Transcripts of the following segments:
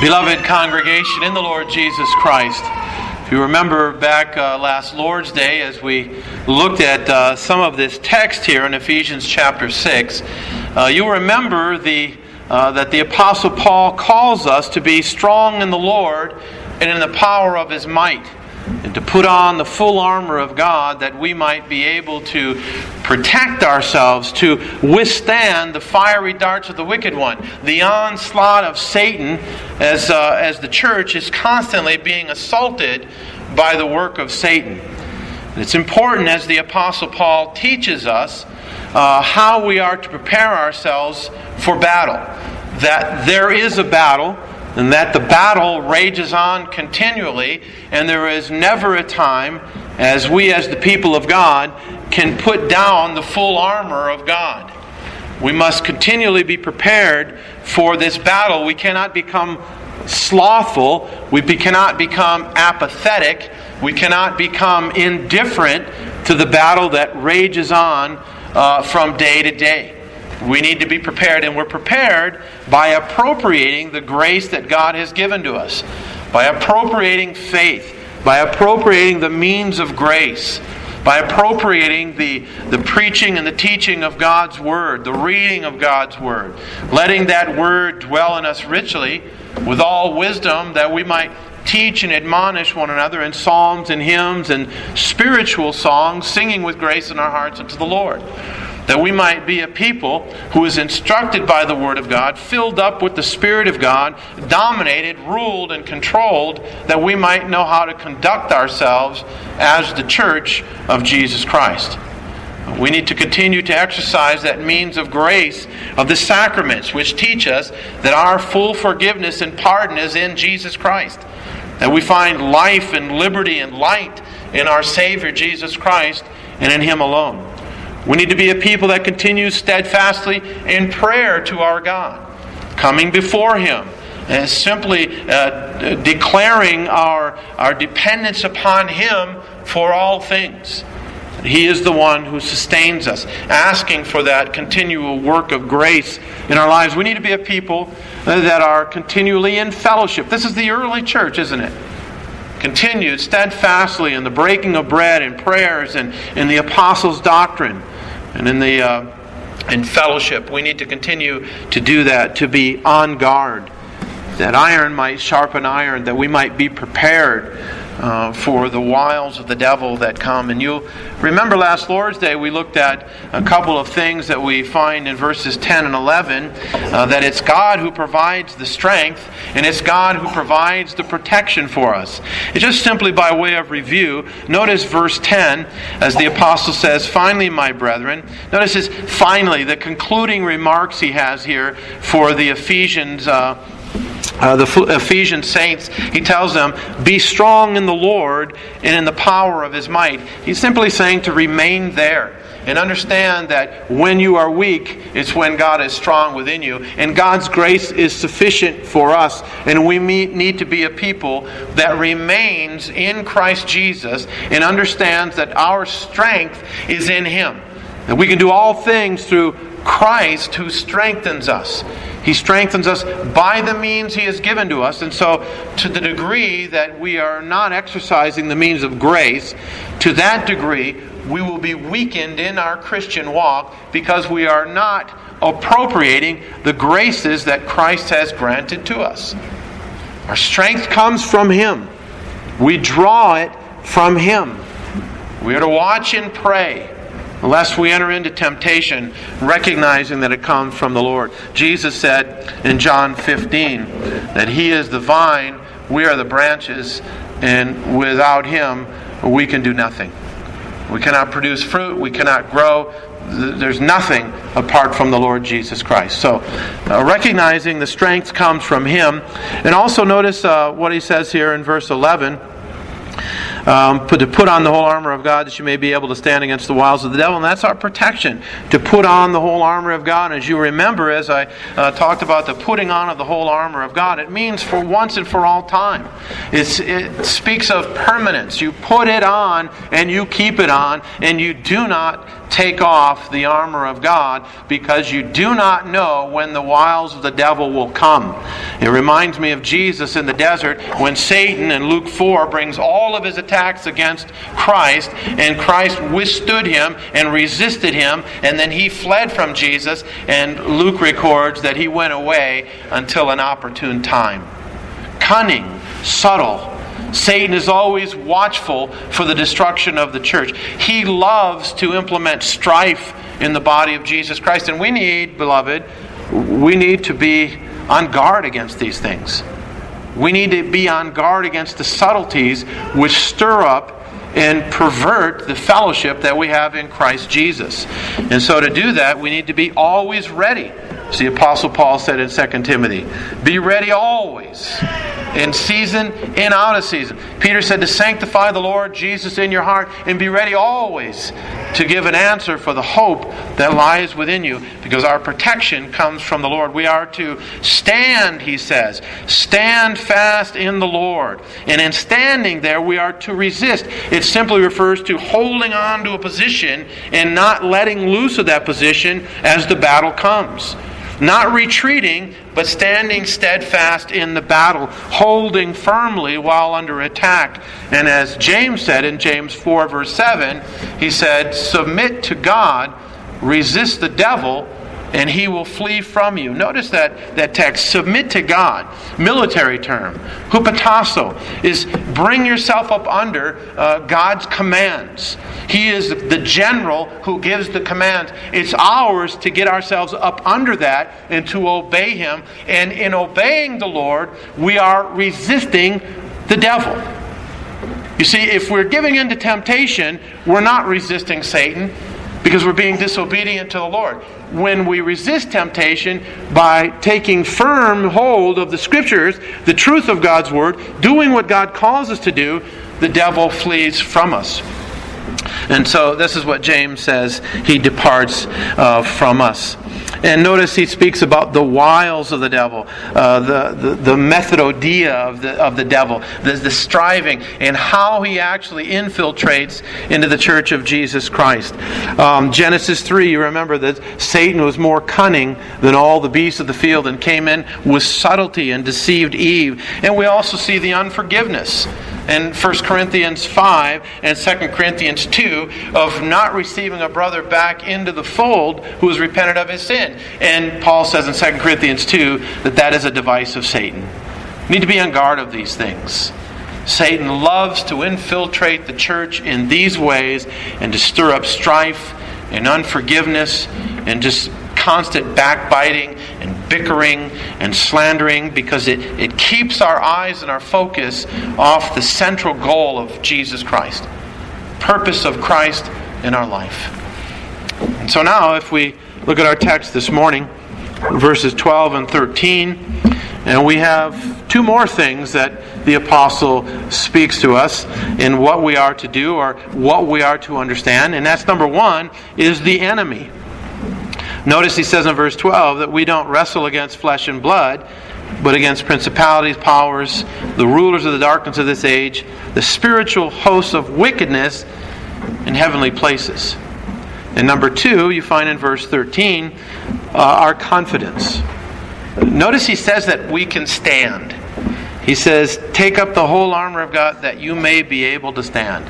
Beloved congregation in the Lord Jesus Christ, if you remember back last Lord's Day as we looked at some of this text here in Ephesians chapter 6, you'll remember that the Apostle Paul calls us to be strong in the Lord and in the power of His might, and to put on the full armor of God that we might be able to protect ourselves, to withstand the fiery darts of the wicked one, the onslaught of Satan as the church is constantly being assaulted by the work of Satan. And it's important as the Apostle Paul teaches us how we are to prepare ourselves for battle. That there is a battle, and that the battle rages on continually, and there is never a time as we as the people of God can put down the full armor of God. We must continually be prepared for this battle. We cannot become slothful. We cannot become apathetic. We cannot become indifferent to the battle that rages on from day to day. We need to be prepared, and we're prepared by appropriating the grace that God has given to us, by appropriating faith, by appropriating the means of grace, by appropriating the preaching and the teaching of God's Word, the reading of God's Word, letting that Word dwell in us richly with all wisdom, that we might teach and admonish one another in psalms and hymns and spiritual songs, singing with grace in our hearts unto the Lord. That we might be a people who is instructed by the Word of God, filled up with the Spirit of God, dominated, ruled, and controlled, that we might know how to conduct ourselves as the church of Jesus Christ. We need to continue to exercise that means of grace of the sacraments, which teach us that our full forgiveness and pardon is in Jesus Christ. That we find life and liberty and light in our Savior Jesus Christ and in Him alone. We need to be a people that continue steadfastly in prayer to our God, coming before Him and simply declaring our dependence upon Him for all things. He is the one who sustains us, asking for that continual work of grace in our lives. We need to be a people that are continually in fellowship. This is the early church, isn't it? Continued steadfastly in the breaking of bread and prayers and in the apostles' doctrine and in fellowship. We need to continue to do that, to be on guard, that iron might sharpen iron, that we might be prepared for the wiles of the devil that come. And you'll remember last Lord's Day we looked at a couple of things that we find in verses 10 and 11, that it's God who provides the strength, and it's God who provides the protection for us. It's just simply by way of review. Notice verse 10, as the apostle says, "Finally, my brethren." Notice his finally, the concluding remarks he has here for the Ephesians the Ephesian saints. He tells them, be strong in the Lord and in the power of His might. He's simply saying to remain there and understand that when you are weak, it's when God is strong within you. And God's grace is sufficient for us. And we need to be a people that remains in Christ Jesus and understands that our strength is in Him. That we can do all things through Christ who strengthens us. He strengthens us by the means He has given to us. And so, to the degree that we are not exercising the means of grace, to that degree, we will be weakened in our Christian walk because we are not appropriating the graces that Christ has granted to us. Our strength comes from Him. We draw it from Him. We are to watch and pray, lest we enter into temptation, recognizing that it comes from the Lord. Jesus said in John 15 that He is the vine, we are the branches, and without Him we can do nothing. We cannot produce fruit, we cannot grow. There's nothing apart from the Lord Jesus Christ. So, recognizing the strength comes from Him. And also notice what He says here in verse 11. to put on the whole armor of God that you may be able to stand against the wiles of the devil. And that's our protection, to put on the whole armor of God. As you remember, as I talked about the putting on of the whole armor of God, it means for once and for all time. It speaks of permanence. You put it on and you keep it on, and you do not take off the armor of God, because you do not know when the wiles of the devil will come. It reminds me of Jesus in the desert when Satan in Luke 4 brings all of his attacks against Christ, and Christ withstood him and resisted him, and then he fled from Jesus, and Luke records that he went away until an opportune time. Cunning, subtle. Satan is always watchful for the destruction of the church. He loves to implement strife in the body of Jesus Christ. And we need, beloved, we need to be on guard against these things. We need to be on guard against the subtleties which stir up and pervert the fellowship that we have in Christ Jesus. And so to do that, we need to be always ready. As the Apostle Paul said in 2 Timothy, be ready always, in season and out of season. Peter said to sanctify the Lord Jesus in your heart, and be ready always to give an answer for the hope that lies within you, because our protection comes from the Lord. We are to stand, he says. Stand fast in the Lord. And in standing there, we are to resist. It simply refers to holding on to a position and not letting loose of that position as the battle comes. Not retreating, but standing steadfast in the battle, holding firmly while under attack. And as James said in James 4 verse 7, he said, submit to God, resist the devil, and he will flee from you. Notice that text, submit to God, military term. Hupatasso is bring yourself up under God's commands. He is the general who gives the commands. It's ours to get ourselves up under that and to obey Him. And in obeying the Lord, we are resisting the devil. You see, if we're giving in to temptation, we're not resisting Satan, because we're being disobedient to the Lord. When we resist temptation by taking firm hold of the Scriptures, the truth of God's Word, doing what God calls us to do, the devil flees from us. And so this is what James says, he departs from us. And notice he speaks about the wiles of the devil, the methododia of the devil, the striving, and how he actually infiltrates into the church of Jesus Christ. Genesis 3, you remember that Satan was more cunning than all the beasts of the field and came in with subtlety and deceived Eve. And we also see the unforgiveness in 1 Corinthians 5 and 2 Corinthians 2 of not receiving a brother back into the fold who has repented of his sin. And Paul says in 2 Corinthians 2 that is a device of Satan. We need to be on guard of these things. Satan loves to infiltrate the church in these ways and to stir up strife and unforgiveness and just constant backbiting and bickering and slandering, because it keeps our eyes and our focus off the central goal of Jesus Christ, purpose of Christ in our life. And so now if we look at our text this morning, verses 12 and 13, and we have two more things that the apostle speaks to us in what we are to do or what we are to understand. And that's number one, is the enemy. Notice he says in verse 12 that we don't wrestle against flesh and blood, but against principalities, powers, the rulers of the darkness of this age, the spiritual hosts of wickedness in heavenly places. And number two, you find in verse 13, our confidence. Notice he says that we can stand. He says, take up the whole armor of God that you may be able to stand.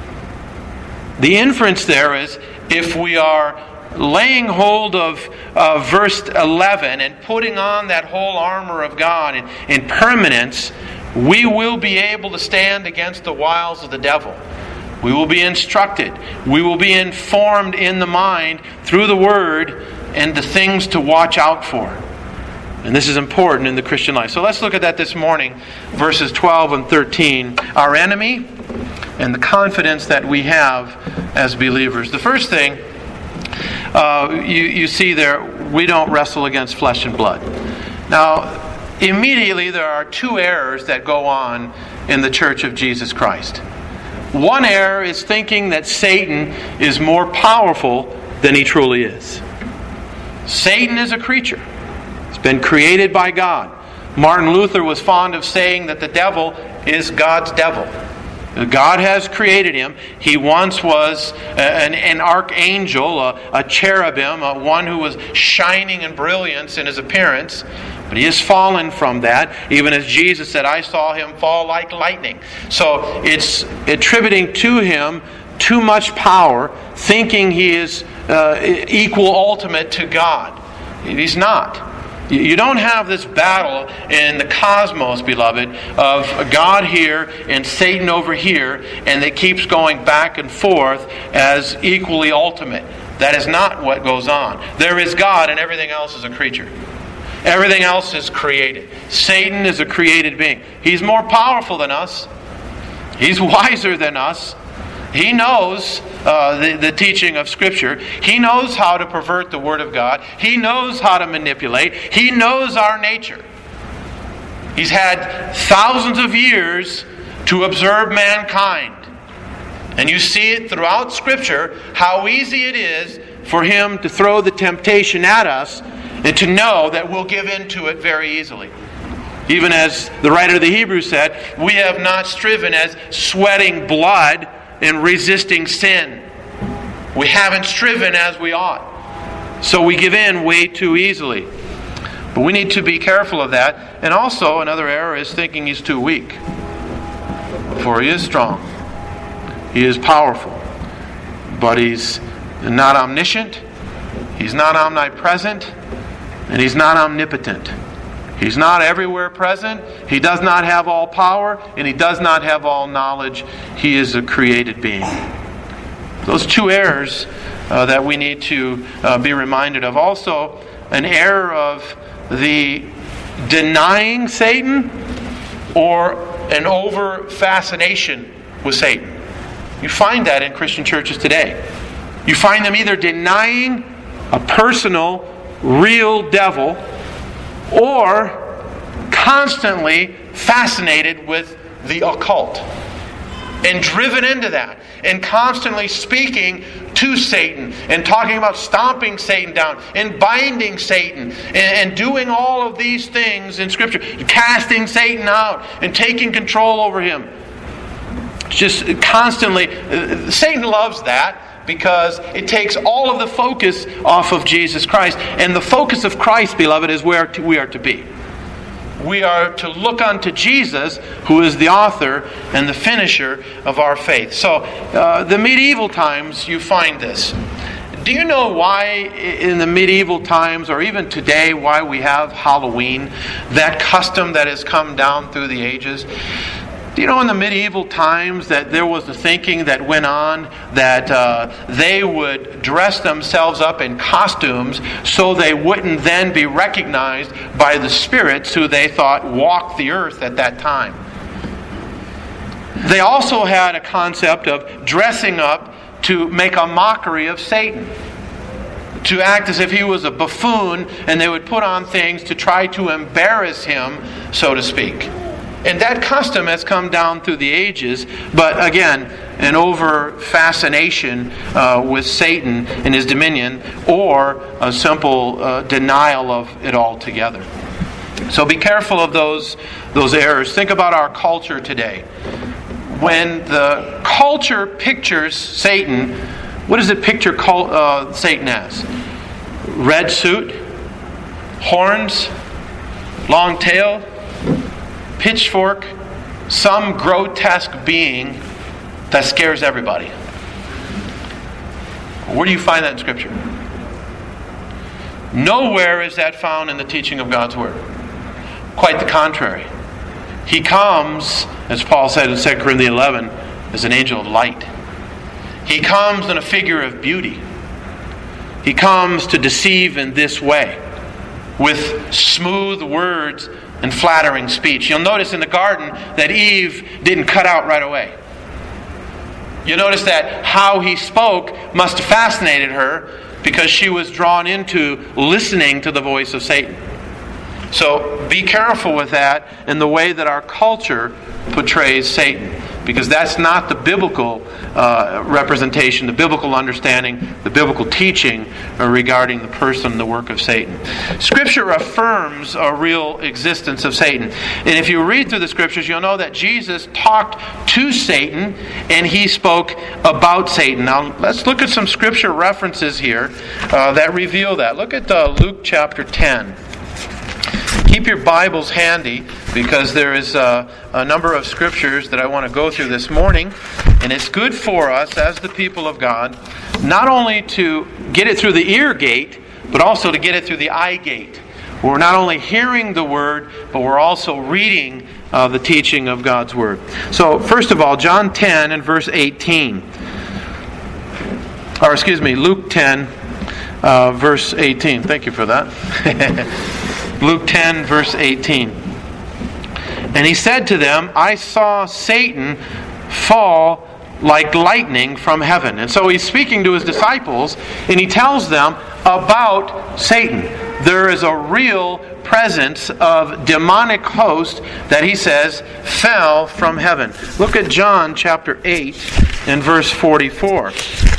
The inference there is, if we are laying hold of verse 11 and putting on that whole armor of God in permanence, we will be able to stand against the wiles of the devil. We will be instructed. We will be informed in the mind through the Word and the things to watch out for. And this is important in the Christian life. So let's look at that this morning, verses 12 and 13. Our enemy and the confidence that we have as believers. The first thing you see there, we don't wrestle against flesh and blood. Now, immediately there are two errors that go on in the Church of Jesus Christ. One error is thinking that Satan is more powerful than he truly is. Satan is a creature. It's been created by God. Martin Luther was fond of saying that the devil is God's devil. God has created him. He once was an archangel, a cherubim, one who was shining in brilliance in his appearance. But he has fallen from that, even as Jesus said, I saw him fall like lightning. So it's attributing to him too much power, thinking he is equal ultimate to God. He's not. You don't have this battle in the cosmos, beloved, of God here and Satan over here, and it keeps going back and forth as equally ultimate. That is not what goes on. There is God, and everything else is a creature. Everything else is created. Satan is a created being. He's more powerful than us. He's wiser than us. He knows the teaching of Scripture. He knows how to pervert the Word of God. He knows how to manipulate. He knows our nature. He's had thousands of years to observe mankind. And you see it throughout Scripture how easy it is for him to throw the temptation at us and to know that we'll give in to it very easily. Even as the writer of the Hebrews said, we have not striven as sweating blood in resisting sin. We haven't striven as we ought. So we give in way too easily. But we need to be careful of that. And also, another error is thinking he's too weak. For he is strong. He is powerful. But he's not omniscient. He's not omnipresent. And he's not omnipotent. He's not everywhere present. He does not have all power. And he does not have all knowledge. He is a created being. Those two errors that we need to be reminded of. Also, an error of the denying Satan or an over fascination with Satan. You find that in Christian churches today. You find them either denying a personal, real devil, or constantly fascinated with the occult and driven into that and constantly speaking to Satan and talking about stomping Satan down and binding Satan and doing all of these things in Scripture, casting Satan out and taking control over him. Just constantly, Satan loves that. Because it takes all of the focus off of Jesus Christ. And the focus of Christ, beloved, is where we are to be. We are to look unto Jesus, who is the author and the finisher of our faith. So, the medieval times, you find this. Do you know why in the medieval times, or even today, why we have Halloween? That custom that has come down through the ages? Do you know in the medieval times that there was the thinking that went on that they would dress themselves up in costumes so they wouldn't then be recognized by the spirits who they thought walked the earth at that time? They also had a concept of dressing up to make a mockery of Satan. To act as if he was a buffoon, and they would put on things to try to embarrass him, so to speak. And that custom has come down through the ages, but again, an over fascination with Satan and his dominion, or a simple denial of it altogether. So be careful of those errors. Think about our culture today. When the culture pictures Satan, what does it picture Satan as? Red suit, horns, long tail, pitchfork, some grotesque being that scares everybody. Where do you find that in Scripture? Nowhere is that found in the teaching of God's Word. Quite the contrary. He comes, as Paul said in 2 Corinthians 11, as an angel of light. He comes in a figure of beauty. He comes to deceive in this way, with smooth words and flattering speech. You'll notice in the garden that Eve didn't cut out right away. You notice that how he spoke must have fascinated her because she was drawn into listening to the voice of Satan. So be careful with that in the way that our culture portrays Satan. because that's not the biblical representation, the biblical understanding, the biblical teaching regarding the person and the work of Satan. Scripture affirms a real existence of Satan. And if you read through the Scriptures, you'll know that Jesus talked to Satan and he spoke about Satan. Now, let's look at some Scripture references here that reveal that. Look at Luke chapter 10. Keep your Bibles handy, because there is a number of Scriptures that I want to go through this morning. And it's good for us as the people of God, not only to get it through the ear gate, but also to get it through the eye gate. We're not only hearing the Word, but we're also reading the teaching of God's Word. So, first of all, John 10 and verse 18. Luke 10, verse 18. Thank you for that. Luke 10, verse 18. And he said to them, I saw Satan fall like lightning from heaven. And so he's speaking to his disciples, and he tells them about Satan. There is a real presence of demonic host that he says fell from heaven. Look at John chapter 8 and verse 44.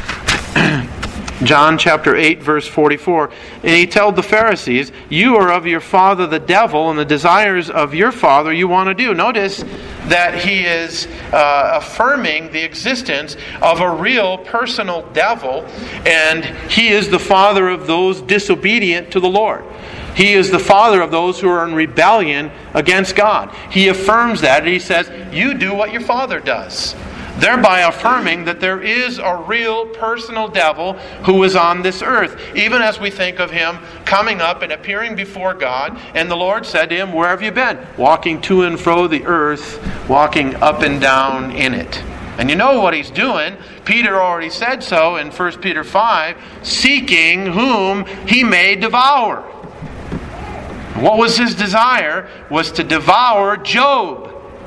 John chapter 8, verse 44. And he told the Pharisees, you are of your father the devil, and the desires of your father you want to do. Notice that he is affirming the existence of a real personal devil, and he is the father of those disobedient to the Lord. He is the father of those who are in rebellion against God. He affirms that, and he says, you do what your father does. Thereby affirming that there is a real personal devil who is on this earth. Even as we think of him coming up and appearing before God, and the Lord said to him, where have you been? Walking to and fro the earth, walking up and down in it. And you know what he's doing. Peter already said so in 1 Peter 5, seeking whom he may devour. What was his desire? Was to devour Job.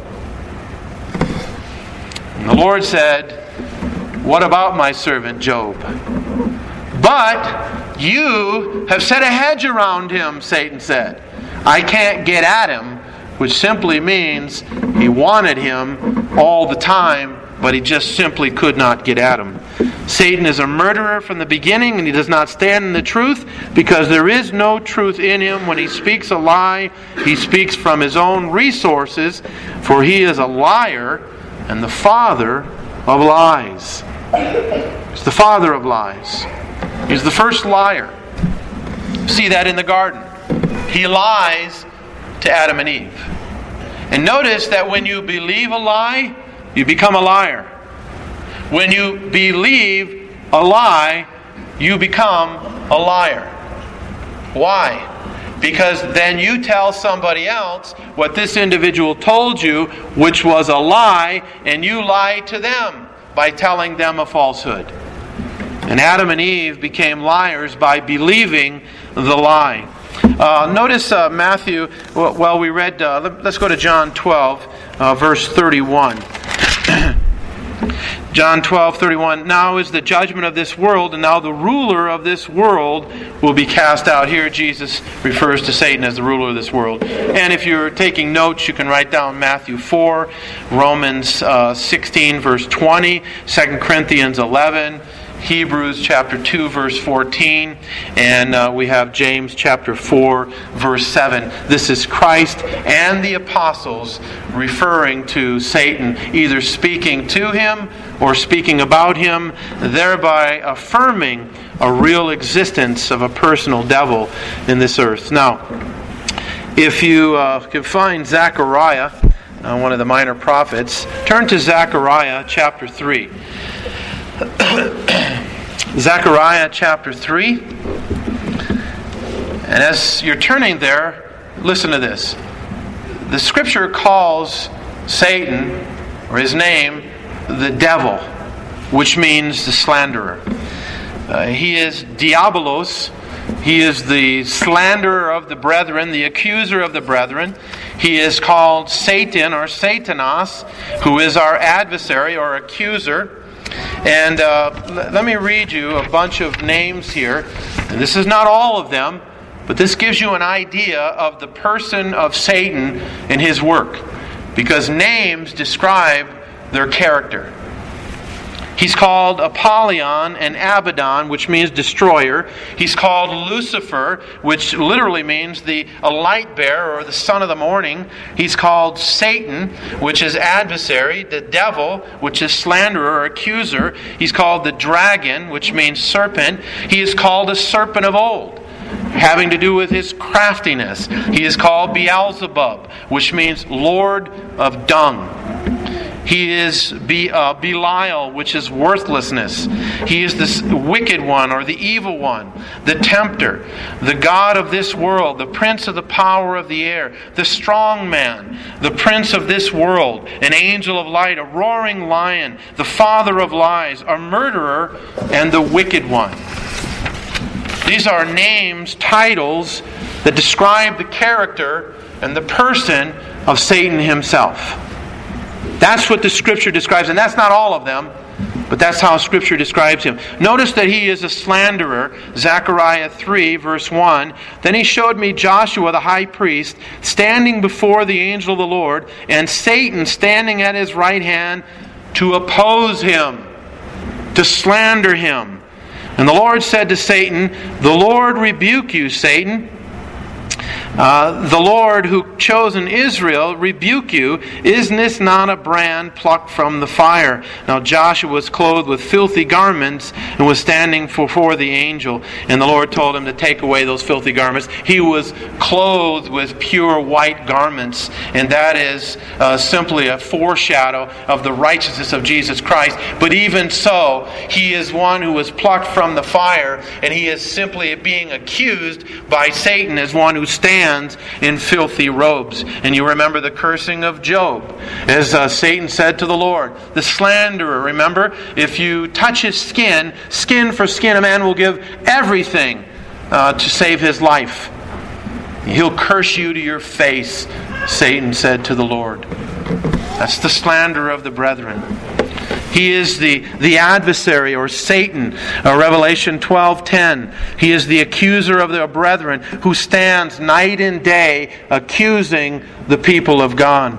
And the Lord said, what about my servant Job? But you have set a hedge around him, Satan said. I can't get at him, which simply means he wanted him all the time, but he just simply could not get at him. Satan is a murderer from the beginning, and he does not stand in the truth, because there is no truth in him. When he speaks a lie, he speaks from his own resources, for he is a liar and the father of lies. He's the father of lies. He's the first liar. See that in the garden. He lies to Adam and Eve. And notice that when you believe a lie, you become a liar. When you believe a lie, you become a liar. Why? Because then you tell somebody else what this individual told you, which was a lie, and you lie to them by telling them a falsehood. And Adam and Eve became liars by believing the lie. Notice Matthew, well, we read, let's go to John 12, verse 31. John 12:31. Now is the judgment of this world, and now the ruler of this world will be cast out. Here Jesus refers to Satan as the ruler of this world. And if you're taking notes, you can write down Matthew 4, Romans 16, verse 20, 2 Corinthians 11, Hebrews chapter 2, verse 14, and we have James chapter 4, verse 7. This is Christ and the apostles referring to Satan, either speaking to him or speaking about him, thereby affirming a real existence of a personal devil in this earth. Now, if you can find Zechariah, one of the minor prophets, turn to Zechariah chapter 3. Zechariah chapter 3. And as you're turning there, listen to this. The Scripture calls Satan, or his name, the devil, which means the slanderer. He is diabolos. He is the slanderer of the brethren, the accuser of the brethren. He is called Satan, or Satanas, who is our adversary or accuser. And let me read you a bunch of names here. And this is not all of them, but this gives you an idea of the person of Satan and his work. Because names describe their character. He's called Apollyon and Abaddon, which means destroyer. He's called Lucifer, which literally means a light bearer or the son of the morning. He's called Satan, which is adversary. The devil, which is slanderer or accuser. He's called the dragon, which means serpent. He is called a serpent of old, having to do with his craftiness. He is called Beelzebub, which means Lord of dung. He is Belial, which is worthlessness. He is the wicked one or the evil one, the tempter, the god of this world, the prince of the power of the air, the strong man, the prince of this world, an angel of light, a roaring lion, the father of lies, a murderer, and the wicked one. These are names, titles that describe the character and the person of Satan himself. That's what the Scripture describes, and that's not all of them, but that's how Scripture describes him. Notice that he is a slanderer, Zechariah 3, verse 1. Then he showed me Joshua the high priest standing before the angel of the Lord, and Satan standing at his right hand to oppose him, to slander him. And the Lord said to Satan, "The Lord rebuke you, Satan. The Lord who chosen Israel rebuke you. Isn't this not a brand plucked from the fire?" Now Joshua was clothed with filthy garments and was standing before the angel. And the Lord told him to take away those filthy garments. He was clothed with pure white garments. And that is simply a foreshadow of the righteousness of Jesus Christ. But even so, he is one who was plucked from the fire. And he is simply being accused by Satan as one who stands in filthy robes. And you remember the cursing of Job, as Satan said to the Lord, the slanderer, remember, if you touch his skin, skin for skin, a man will give everything to save his life. He'll curse you to your face, Satan said to the Lord. That's the slander of the brethren. He is the adversary, or Satan. Revelation 12:10. He is the accuser of the brethren who stands night and day accusing the people of God.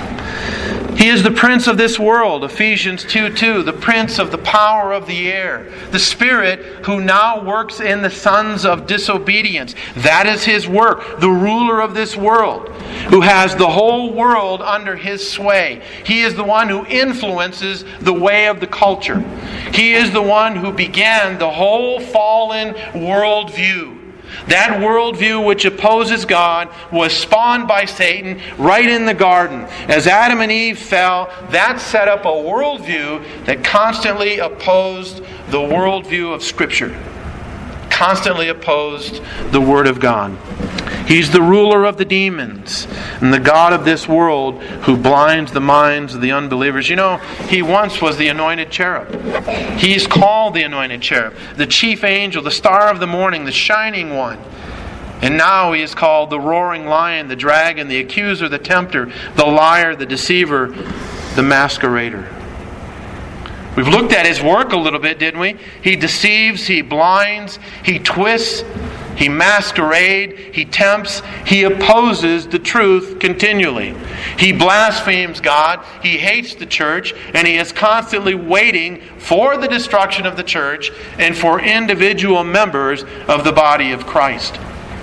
He is the prince of this world, Ephesians 2:2, the prince of the power of the air, the spirit who now works in the sons of disobedience. That is his work, the ruler of this world, who has the whole world under his sway. He is the one who influences the way of the culture. He is the one who began the whole fallen worldview. That worldview which opposes God was spawned by Satan right in the garden. As Adam and Eve fell, that set up a worldview that constantly opposed the worldview of Scripture. Constantly opposed the Word of God. He's the ruler of the demons and the god of this world who blinds the minds of the unbelievers. You know, he once was the anointed cherub. He's called the anointed cherub, the chief angel, the star of the morning, the shining one. And now he is called the roaring lion, the dragon, the accuser, the tempter, the liar, the deceiver, the masquerader. We've looked at his work a little bit, didn't we? He deceives, he blinds, he twists, he masquerades, he tempts, he opposes the truth continually. He blasphemes God, he hates the church, and he is constantly waiting for the destruction of the church and for individual members of the body of Christ.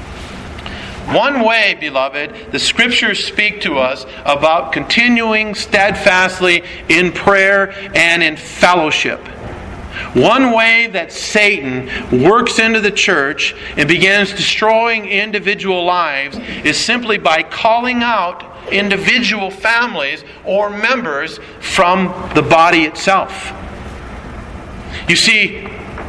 One way, beloved, the Scriptures speak to us about continuing steadfastly in prayer and in fellowship. One way that Satan works into the church and begins destroying individual lives is simply by calling out individual families or members from the body itself. You see,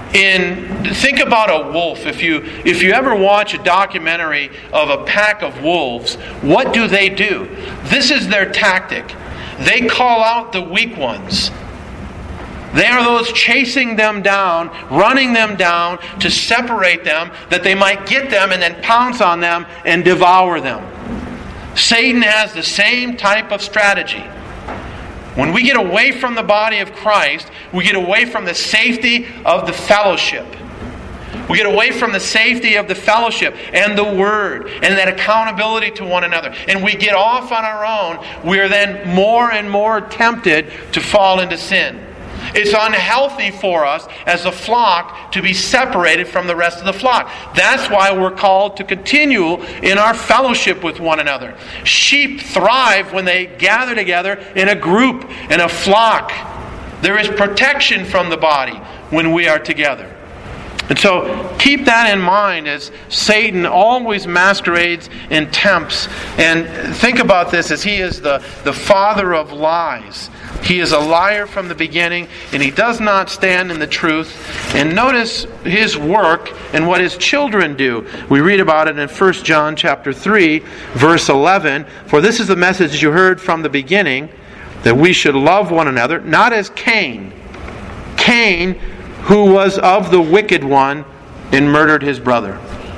think about a wolf. If you ever watch a documentary of a pack of wolves, what do? This is their tactic. They call out the weak ones. They are those chasing them down, running them down to separate them, that they might get them and then pounce on them and devour them. Satan has the same type of strategy. When we get away from the body of Christ, we get away from the safety of the fellowship. We get away from the safety of the fellowship and the Word and that accountability to one another. And we get off on our own. We are then more and more tempted to fall into sin. It's unhealthy for us as a flock to be separated from the rest of the flock. That's why we're called to continue in our fellowship with one another. Sheep thrive when they gather together in a group, in a flock. There is protection from the body when we are together. And so keep that in mind as Satan always masquerades and tempts. And think about this as he is the father of lies. He is a liar from the beginning, and he does not stand in the truth. And notice his work and what his children do. We read about it in 1 John chapter 3, verse 11. For this is the message you heard from the beginning, that we should love one another, not as Cain. Cain, who was of the wicked one and murdered his brother.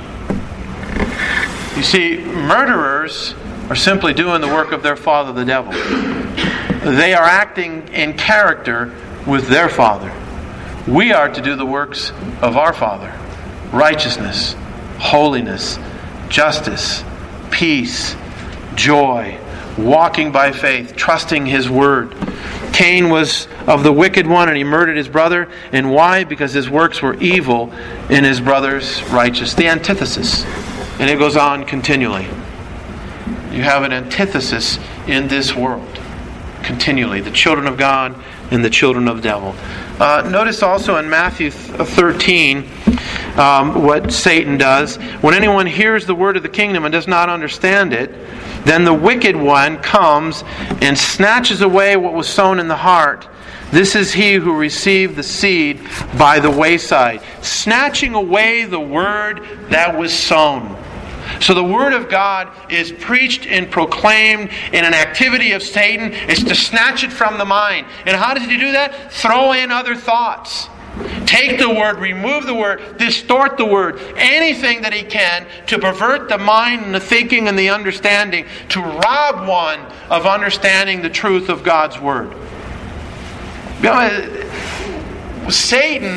You see, murderers are simply doing the work of their father, the devil. They are acting in character with their father. We are to do the works of our Father. Righteousness, holiness, justice, peace, joy, walking by faith, trusting His Word. Cain was of the wicked one and he murdered his brother. And why? Because his works were evil and his brother's righteous. The antithesis. And it goes on continually. You have an antithesis in this world. Continually. The children of God and the children of the devil. Notice also in Matthew 13 what Satan does. When anyone hears the word of the kingdom and does not understand it, then the wicked one comes and snatches away what was sown in the heart. This is he who received the seed by the wayside. Snatching away the word that was sown. So the Word of God is preached and proclaimed in an activity of Satan. It's to snatch it from the mind. And how does he do that? Throw in other thoughts. Take the Word, remove the Word, distort the Word. Anything that he can to pervert the mind and the thinking and the understanding. To rob one of understanding the truth of God's Word. You know, Satan,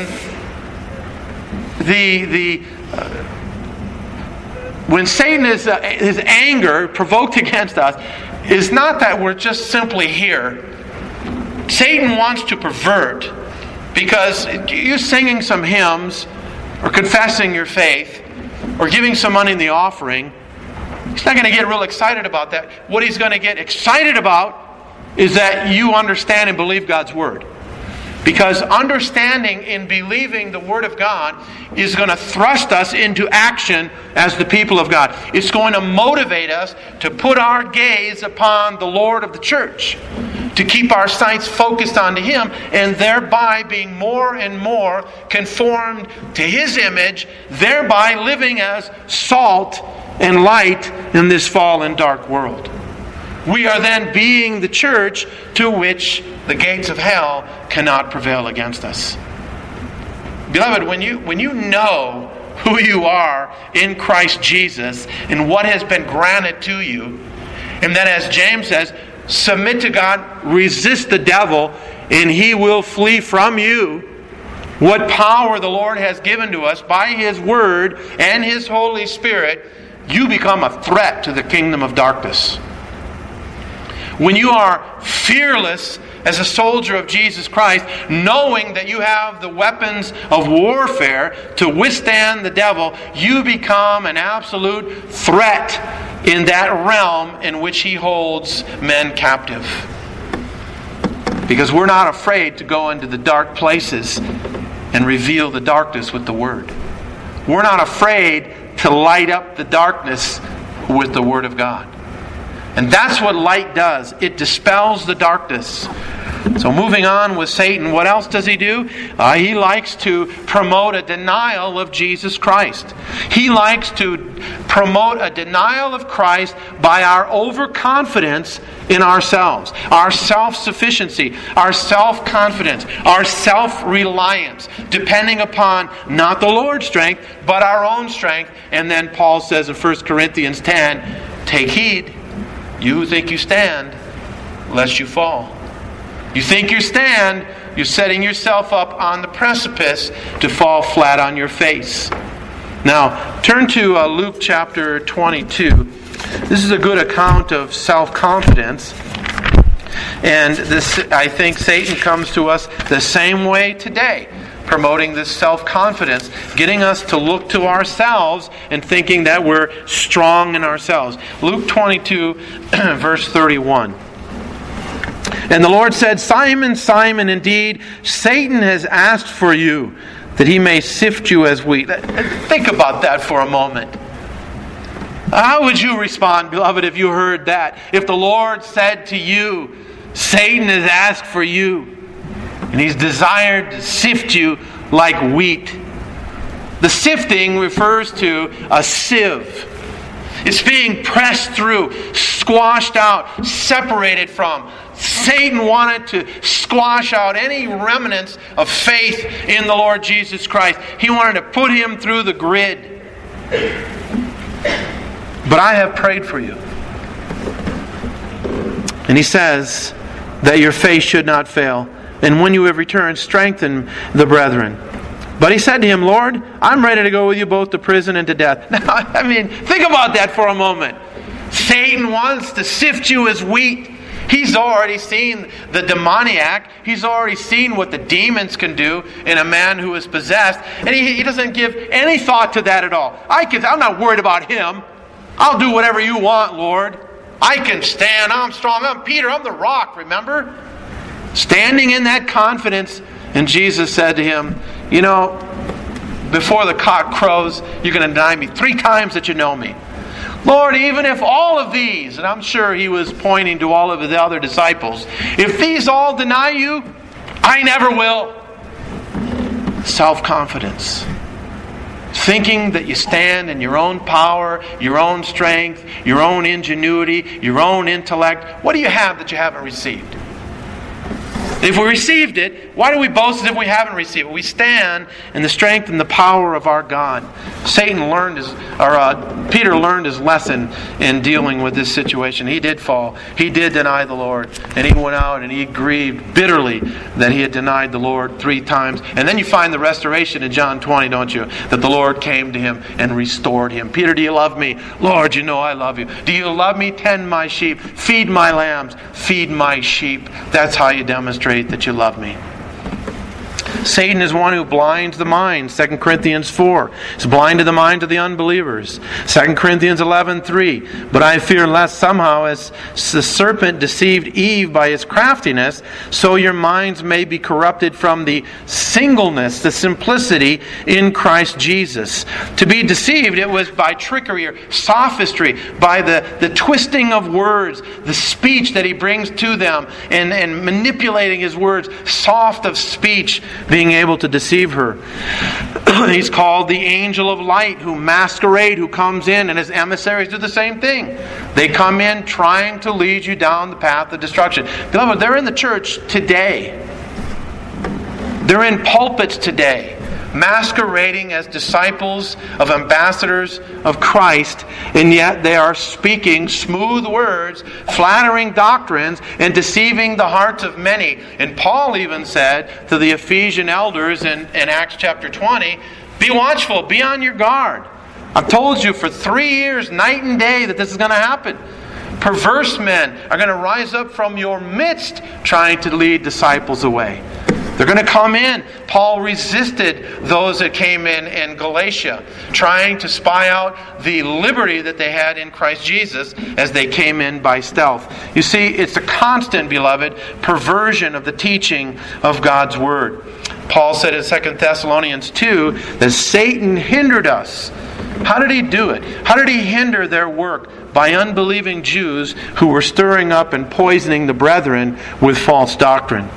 when Satan is his anger provoked against us, is not that we're just simply here. Satan wants to pervert, because you singing some hymns, or confessing your faith, or giving some money in the offering, he's not going to get real excited about that. What he's going to get excited about is that you understand and believe God's Word. Because understanding and believing the Word of God is going to thrust us into action as the people of God. It's going to motivate us to put our gaze upon the Lord of the church. To keep our sights focused onto Him, and thereby being more and more conformed to His image, thereby living as salt and light in this fallen dark world. We are then being the church to which the gates of hell cannot prevail against us. Beloved, when you know who you are in Christ Jesus and what has been granted to you, and that, as James says, submit to God, resist the devil, and he will flee from you. What power the Lord has given to us by His Word and His Holy Spirit, you become a threat to the kingdom of darkness. When you are fearless as a soldier of Jesus Christ, knowing that you have the weapons of warfare to withstand the devil, you become an absolute threat in that realm in which he holds men captive. Because we're not afraid to go into the dark places and reveal the darkness with the Word. We're not afraid to light up the darkness with the Word of God. And that's what light does. It dispels the darkness. So moving on with Satan, what else does he do? He likes to promote a denial of Jesus Christ. He likes to promote a denial of Christ by our overconfidence in ourselves, our self-sufficiency, our self-confidence, our self-reliance, depending upon not the Lord's strength, but our own strength. And then Paul says in 1 Corinthians 10, take heed. You think you stand, lest you fall. You think you stand, you're setting yourself up on the precipice to fall flat on your face. Now, turn to Luke chapter 22. This is a good account of self-confidence. And this, I think Satan comes to us the same way today, promoting this self-confidence, getting us to look to ourselves and thinking that we're strong in ourselves. Luke 22, verse 31. And the Lord said, Simon, Simon, indeed, Satan has asked for you, that he may sift you as wheat. Think about that for a moment. How would you respond, beloved, if you heard that? If the Lord said to you, Satan has asked for you, and he's desired to sift you like wheat. The sifting refers to a sieve. It's being pressed through, squashed out, separated from. Satan wanted to squash out any remnants of faith in the Lord Jesus Christ. He wanted to put him through the grid. But I have prayed for you. And he says that your faith should not fail. And when you have returned, strengthen the brethren. But he said to him, Lord, I'm ready to go with you both to prison and to death. Now, I mean, think about that for a moment. Satan wants to sift you as wheat. He's already seen the demoniac. He's already seen what the demons can do in a man who is possessed. And he doesn't give any thought to that at all. I'm not worried about him. I'll do whatever you want, Lord. I can stand. I'm strong. I'm Peter. I'm the rock, remember? Standing in that confidence. And Jesus said to him, you know, before the cock crows, you're going to deny me 3 times that you know me. Lord, even if all of these, and I'm sure he was pointing to all of the other disciples, if these all deny you, I never will. Self-confidence. Thinking that you stand in your own power, your own strength, your own ingenuity, your own intellect. What do you have that you haven't received? If we received it, why do we boast as if we haven't received it? We stand in the strength and the power of our God. Peter learned his lesson in dealing with this situation. He did fall. He did deny the Lord. And he went out and he grieved bitterly that he had denied the Lord 3 times. And then you find the restoration in John 20, don't you? That the Lord came to him and restored him. Peter, do you love me? Lord, you know I love you. Do you love me? Tend my sheep. Feed my lambs. Feed my sheep. That's how you demonstrate that you love me. Satan is one who blinds the minds. 2 Corinthians 4. He's blinded the minds of the unbelievers. 2 Corinthians 11:3. But I fear lest somehow, as the serpent deceived Eve by his craftiness, so your minds may be corrupted from the singleness, the simplicity in Christ Jesus. To be deceived, it was by trickery or sophistry, by the twisting of words, the speech that he brings to them, and manipulating his words, soft of speech, being able to deceive her. He's called the angel of light, who masquerade, who comes in, and his emissaries do the same thing. They come in trying to lead you down the path of destruction. Beloved, they're in the church today. They're in pulpits today, masquerading as disciples of ambassadors of Christ, and yet they are speaking smooth words, flattering doctrines, and deceiving the hearts of many. And Paul even said to the Ephesian elders in Acts chapter 20, be watchful, be on your guard. I've told you for 3 years, night and day, that this is going to happen. Perverse men are going to rise up from your midst, trying to lead disciples away. They're going to come in. Paul resisted those that came in Galatia, trying to spy out the liberty that they had in Christ Jesus as they came in by stealth. You see, it's a constant, beloved, perversion of the teaching of God's Word. Paul said in 2 Thessalonians 2 that Satan hindered us. How did he do it? How did he hinder their work? By unbelieving Jews who were stirring up and poisoning the brethren with false doctrine.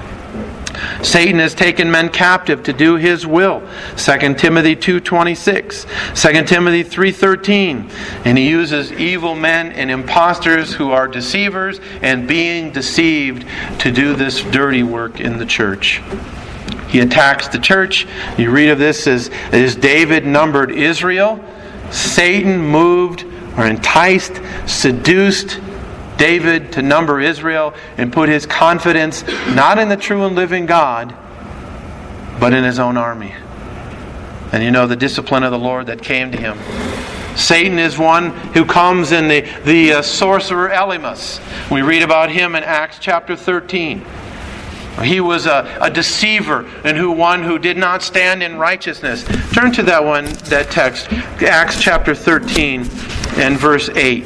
Satan has taken men captive to do his will. 2 Timothy 2:26. 2 Timothy 3:13. And he uses evil men and impostors who are deceivers and being deceived to do this dirty work in the church. He attacks the church. You read of this as David numbered Israel. Satan moved or enticed, seduced David to number Israel and put his confidence not in the true and living God, but in his own army. And you know the discipline of the Lord that came to him. Satan is one who comes in the sorcerer Elymas. We read about him in Acts chapter 13. He was a deceiver and one who did not stand in righteousness. Turn to that text, Acts chapter 13 and verse 8.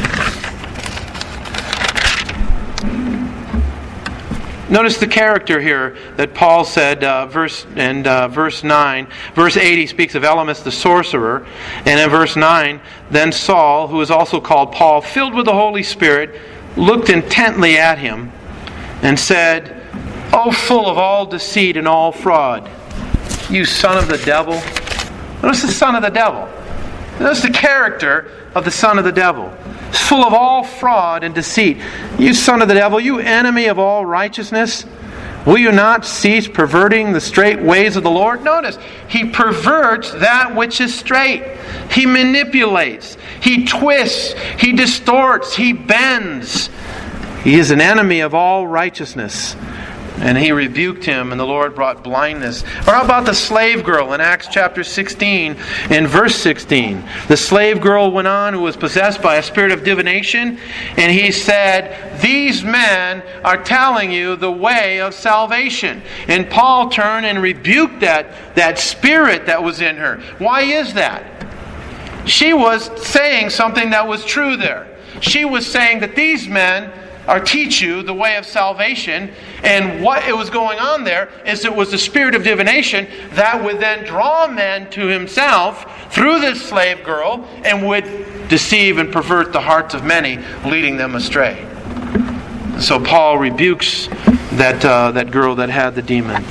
Notice the character here that Paul said, verse 9. Verse 8, he speaks of Elymas the sorcerer. And in verse 9, then Saul, who is also called Paul, filled with the Holy Spirit, looked intently at him and said, O full of all deceit and all fraud, you son of the devil. Notice the son of the devil. Notice the character of the son of the devil. Full of all fraud and deceit. You son of the devil, you enemy of all righteousness, will you not cease perverting the straight ways of the Lord? Notice, he perverts that which is straight. He manipulates. He twists. He distorts. He bends. He is an enemy of all righteousness. And he rebuked him, and the Lord brought blindness. Or how about the slave girl in Acts chapter 16, in verse 16? The slave girl went on, who was possessed by a spirit of divination, and he said, these men are telling you the way of salvation. And Paul turned and rebuked that spirit that was in her. Why is that? She was saying something that was true there. She was saying that these men or teach you the way of salvation. And what it was going on there is it was the spirit of divination that would then draw men to himself through this slave girl and would deceive and pervert the hearts of many, leading them astray. So Paul rebukes that girl that had the demon.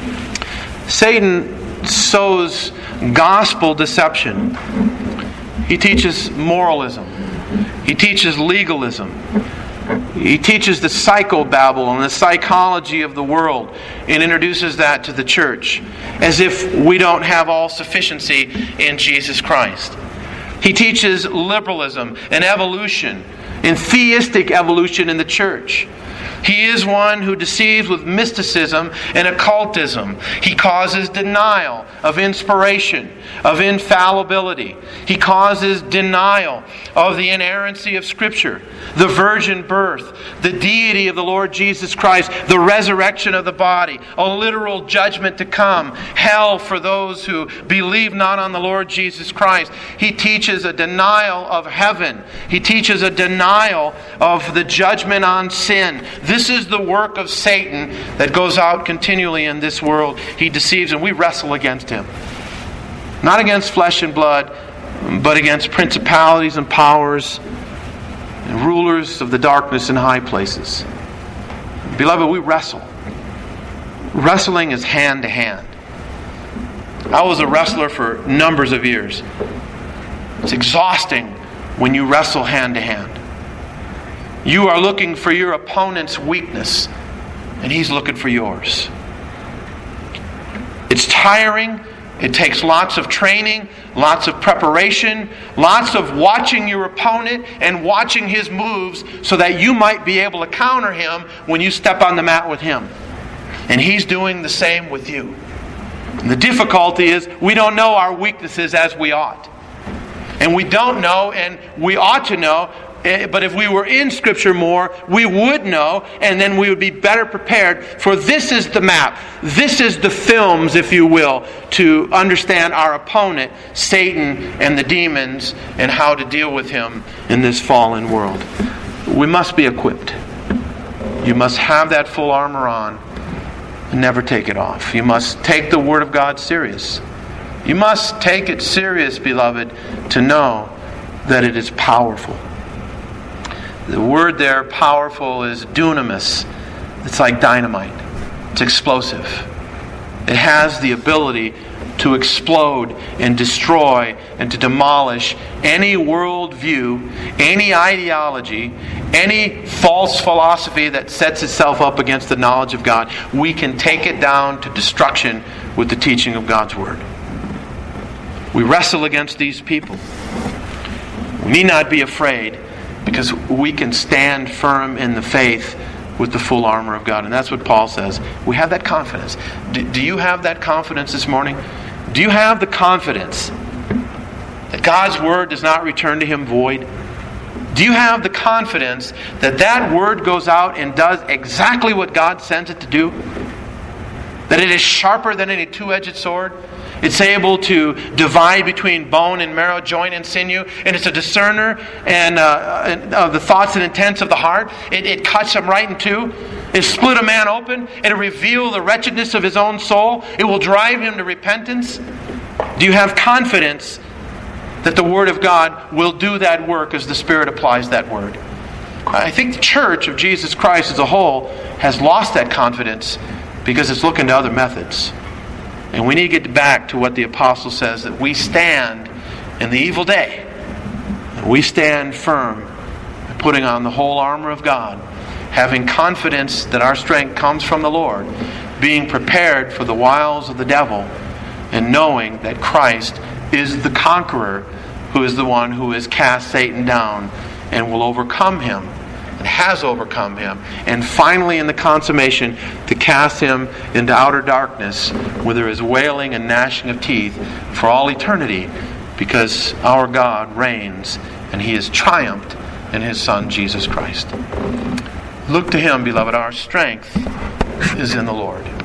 Satan sows gospel deception. He teaches moralism. He teaches legalism. He teaches the psychobabble and the psychology of the world and introduces that to the church as if we don't have all sufficiency in Jesus Christ. He teaches liberalism and evolution and theistic evolution in the church. He is one who deceives with mysticism and occultism. He causes denial of inspiration, of infallibility. He causes denial of the inerrancy of Scripture, the virgin birth, the deity of the Lord Jesus Christ, the resurrection of the body, a literal judgment to come, hell for those who believe not on the Lord Jesus Christ. He teaches a denial of heaven. He teaches a denial of the judgment on sin. This is the work of Satan that goes out continually in this world. He deceives, and we wrestle against him. Not against flesh and blood, but against principalities and powers and rulers of the darkness in high places. Beloved, we wrestle. Wrestling is hand to hand. I was a wrestler for numbers of years. It's exhausting when you wrestle hand to hand. You are looking for your opponent's weakness, and he's looking for yours. It's tiring. It takes lots of training, lots of preparation, lots of watching your opponent and watching his moves so that you might be able to counter him when you step on the mat with him. And he's doing the same with you. And the difficulty is we don't know our weaknesses as we ought. And we don't know, and we ought to know. But if we were in Scripture more, we would know, and then we would be better prepared. For this is the map. This is the films, if you will, to understand our opponent, Satan and the demons, and how to deal with him in this fallen world. We must be equipped. You must have that full armor on and never take it off. You must take the Word of God serious. You must take it serious, beloved, to know that it is powerful. The word there, powerful, is dunamis. It's like dynamite. It's explosive. It has the ability to explode and destroy and to demolish any worldview, any ideology, any false philosophy that sets itself up against the knowledge of God. We can take it down to destruction with the teaching of God's Word. We wrestle against these people. We need not be afraid, because we can stand firm in the faith with the full armor of God. And that's what Paul says. We have that confidence. Do you have that confidence this morning? Do you have the confidence that God's Word does not return to Him void? Do you have the confidence that that Word goes out and does exactly what God sends it to do? That it is sharper than any two-edged sword? It's able to divide between bone and marrow, joint and sinew, and it's a discerner of the thoughts and intents of the heart. It cuts them right in two. It split a man open. It'll reveal the wretchedness of his own soul. It will drive him to repentance. Do you have confidence that the Word of God will do that work as the Spirit applies that Word? I think the Church of Jesus Christ as a whole has lost that confidence because it's looking to other methods. And we need to get back to what the Apostle says, that we stand in the evil day. We stand firm, putting on the whole armor of God, having confidence that our strength comes from the Lord, being prepared for the wiles of the devil, and knowing that Christ is the conqueror, who is the one who has cast Satan down and will overcome him, and has overcome him, and finally in the consummation to cast him into outer darkness where there is wailing and gnashing of teeth for all eternity, because our God reigns and He has triumphed in His Son Jesus Christ. Look to Him, beloved. Our strength is in the Lord.